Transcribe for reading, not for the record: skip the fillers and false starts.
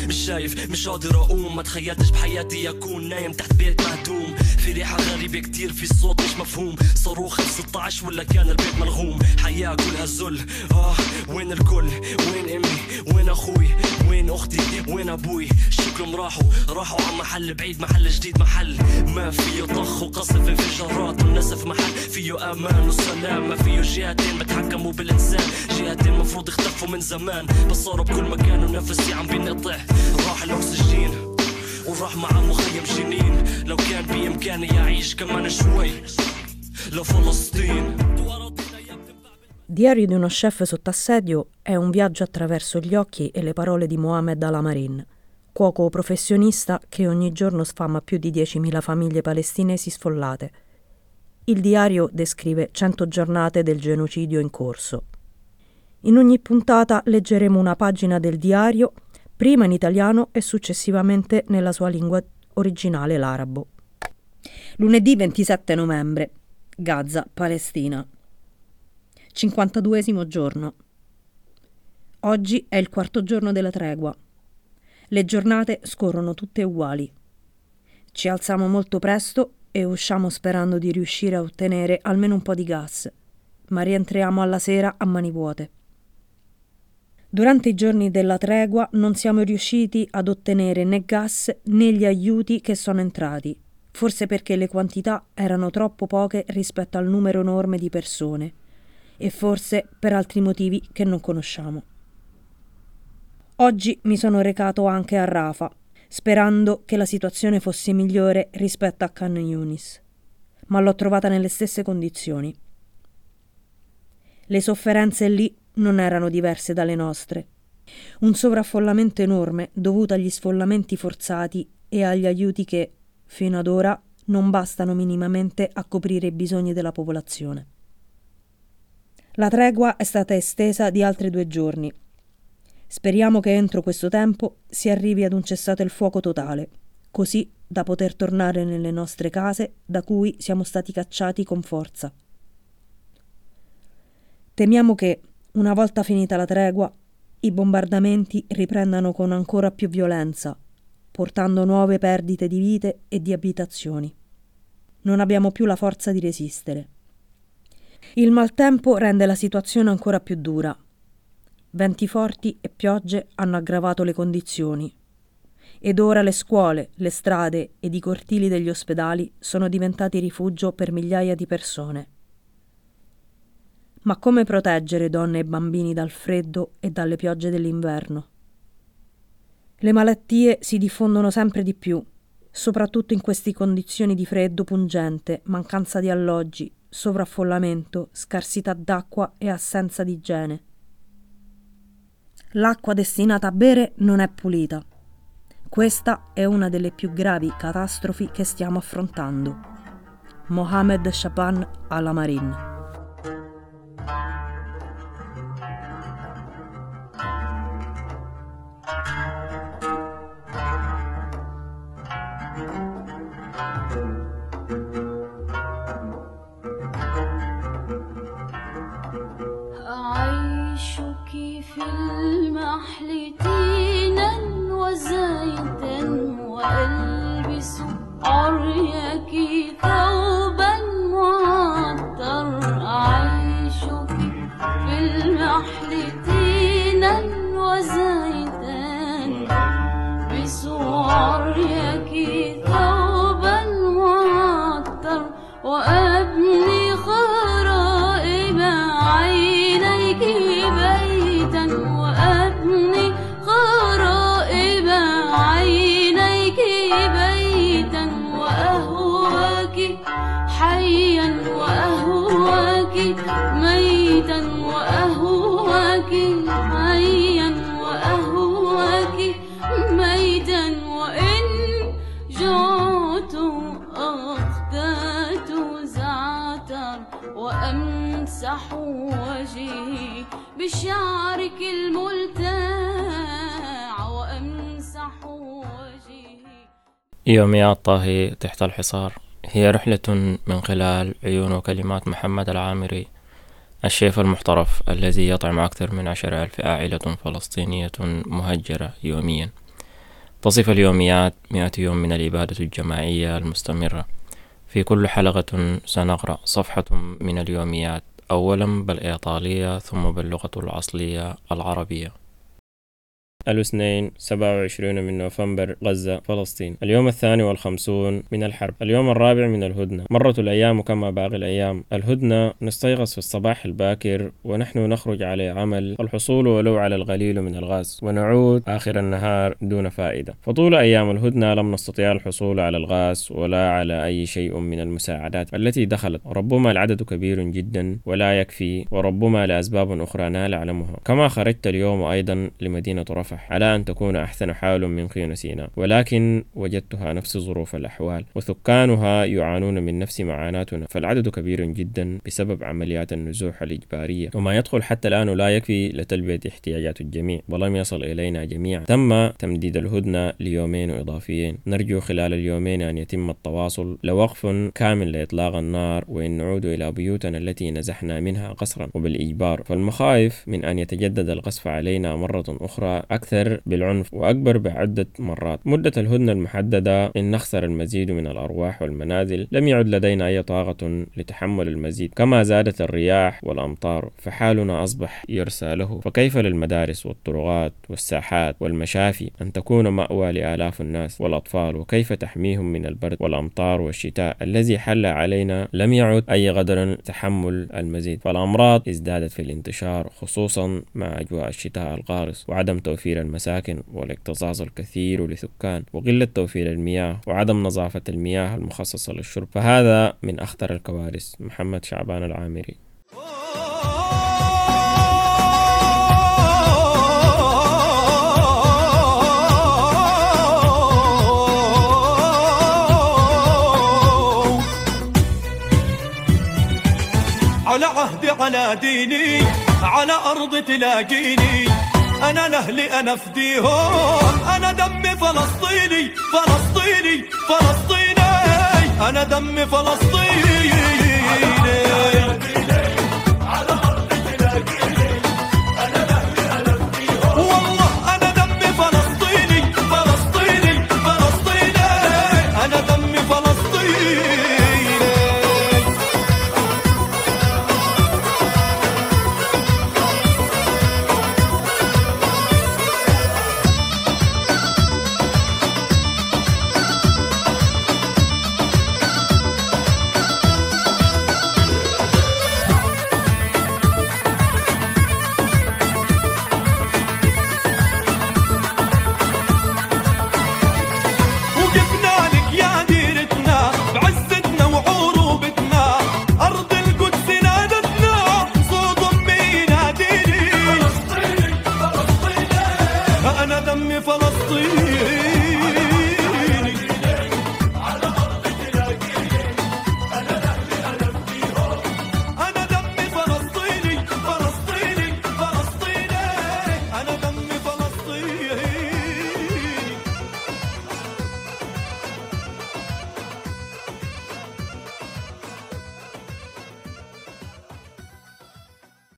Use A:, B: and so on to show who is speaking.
A: مش شايف مش قادر اقوم، ما تخيلتش بحياتي اكون نايم تحت بيت مهدوم، في ريحة غريبة كتير، في صوت مش مفهوم، صاروخ 16 ولا كان البيت ملغوم، حياة كلها ذل. وين الكل؟ وين امي؟ وين اخوي؟ وين اختي؟ وين ابوي؟ شكلهم راحوا على محل بعيد، محل جديد، محل ما فيه طخ وقصف انفجارات والنسف، محل فيه امان وسلام، ما فيه جهتين بتحكموا بالانسان، جهتين مفروض اختفوا من زمان، بس صاروا بكل مكان ونفسي عم بينقطع، راح الاكسجين وراح مع مخيم جنين، لو كان بامكاني اعيش كمان شوي لفلسطين.
B: Diario di uno chef sotto assedio è un viaggio attraverso gli occhi e le parole di Mohamed Al-Amarin, cuoco professionista che ogni giorno sfama più di 10.000 famiglie palestinesi sfollate. Il diario descrive 100 giornate del genocidio in corso. In ogni puntata leggeremo una pagina del diario, prima in italiano e successivamente nella sua lingua originale, l'arabo. Lunedì 27 novembre, Gaza, Palestina. 52esimo giorno. Oggi è il 4° giorno della tregua. Le giornate scorrono tutte uguali. Ci alziamo molto presto e usciamo sperando di riuscire a ottenere almeno un po' di gas, ma rientriamo alla sera a mani vuote. Durante i giorni della tregua non siamo riusciti ad ottenere né gas né gli aiuti che sono entrati, forse perché le quantità erano troppo poche rispetto al numero enorme di persone, e forse per altri motivi che non conosciamo. Oggi mi sono recato anche a Rafah, sperando che la situazione fosse migliore rispetto a Khan Yunis, ma l'ho trovata nelle stesse condizioni. Le sofferenze lì non erano diverse dalle nostre. Un sovraffollamento enorme dovuto agli sfollamenti forzati e agli aiuti che, fino ad ora, non bastano minimamente a coprire i bisogni della popolazione. La tregua è stata estesa di altri 2 giorni. Speriamo che entro questo tempo si arrivi ad un cessate il fuoco totale, così da poter tornare nelle nostre case da cui siamo stati cacciati con forza. Temiamo che, una volta finita la tregua, i bombardamenti riprendano con ancora più violenza, portando nuove perdite di vite e di abitazioni. Non abbiamo più la forza di resistere. Il maltempo rende la situazione ancora più dura. Venti forti e piogge hanno aggravato le condizioni. Ed ora le scuole, le strade ed i cortili degli ospedali sono diventati rifugio per migliaia di persone. Ma come proteggere donne e bambini dal freddo e dalle piogge dell'inverno? Le malattie si diffondono sempre di più, soprattutto in queste condizioni di freddo pungente, mancanza di alloggi, sovraffollamento, scarsità d'acqua e assenza di igiene. L'acqua destinata a bere non è pulita. Questa è una delle più gravi catastrofi che stiamo affrontando. Mohamed Shaban Al-Amarin.
C: في المحل تينا وزيتا وألبس عريك ثوبا معطر أعيشك في المحل تينا وزيتا ألبس عريك ثوبا معطر وأبني خرائب عينيك بيتا وأبني خرائب عينيك بيتا وأهواك حيا وأهواك ميتا وأهواك حيا وأهواك ميتا وإن جعت أخدات زعتر وأمسح وجهي بشعرك الملتاع وأمسح وجهي.
D: يوميات طاهي تحت الحصار هي رحلة من خلال عيون وكلمات محمد العامري، الشيف المحترف الذي يطعم أكثر من 10,000 عائلة فلسطينية مهجرة يوميا. تصف اليوميات 100 يوم من الإبادة الجماعية المستمرة. في كل حلقة سنقرأ صفحة من اليوميات، أولا بالإيطالية ثم باللغة الأصلية العربية. الاثنين 27 من نوفمبر، غزة، فلسطين. اليوم 52 من الحرب، اليوم 4 من الهدنة. مرت الأيام كما باقي الأيام. الهدنة: نستيقظ في الصباح الباكر ونحن نخرج على عمل الحصول ولو على القليل من الغاز، ونعود آخر النهار دون فائدة. فطول أيام الهدنة لم نستطيع الحصول على الغاز ولا على أي شيء من المساعدات التي دخلت. ربما العدد كبير جدا ولا يكفي، وربما لأسباب أخرى لا نعلمها. كما خرجت اليوم أيضا لمدينة رفح على أن تكون أحسن حال من خيون سيناء، ولكن وجدتها نفس ظروف الأحوال، وسكانها يعانون من نفس معاناتنا، فالعدد كبير جدا بسبب عمليات النزوح الإجبارية، وما يدخل حتى الآن لا يكفي لتلبية احتياجات الجميع، ولم يصل إلينا جميعا. تم تمديد الهدنة ليومين إضافيين. نرجو خلال اليومين أن يتم التواصل لوقف كامل لإطلاق النار، وإن نعود إلى بيوتنا التي نزحنا منها قسرا وبالإجبار. فالمخايف من أن يتجدد القصف علينا مرة أخرى أكثر بالعنف وأكبر بعدة مرات. مدة الهدنة المحددة إن نخسر المزيد من الأرواح والمنازل، لم يعد لدينا أي طاقة لتحمل المزيد. كما زادت الرياح والأمطار فحالنا أصبح يرسى له. فكيف للمدارس والطرقات والساحات والمشافي أن تكون مأوى لآلاف الناس والأطفال؟ وكيف تحميهم من البرد والأمطار والشتاء الذي حل علينا؟ لم يعد أي قدر تحمل المزيد. فالأمراض ازدادت في الانتشار، خصوصا مع أجواء الشتاء القارس، وعدم توفير المساكن والاكتظاظ الكثير لسكان، وقلة توفير المياه، وعدم نظافة المياه المخصصة للشرب. فهذا من أخطر الكوارث. محمد شعبان العامري.
E: على عهدي على ديني على أرض تلاقيني، أنا لأهلي أنا فديهم، أنا دمي فلسطيني فلسطيني فلسطيني، أنا دمي فلسطيني. على أرض تلاقيني أنا لأهلي أنا فديهم، والله أنا دمي فلسطيني فلسطيني فلسطيني، أنا دمي فلسطيني. أنا دمي فلسطيني.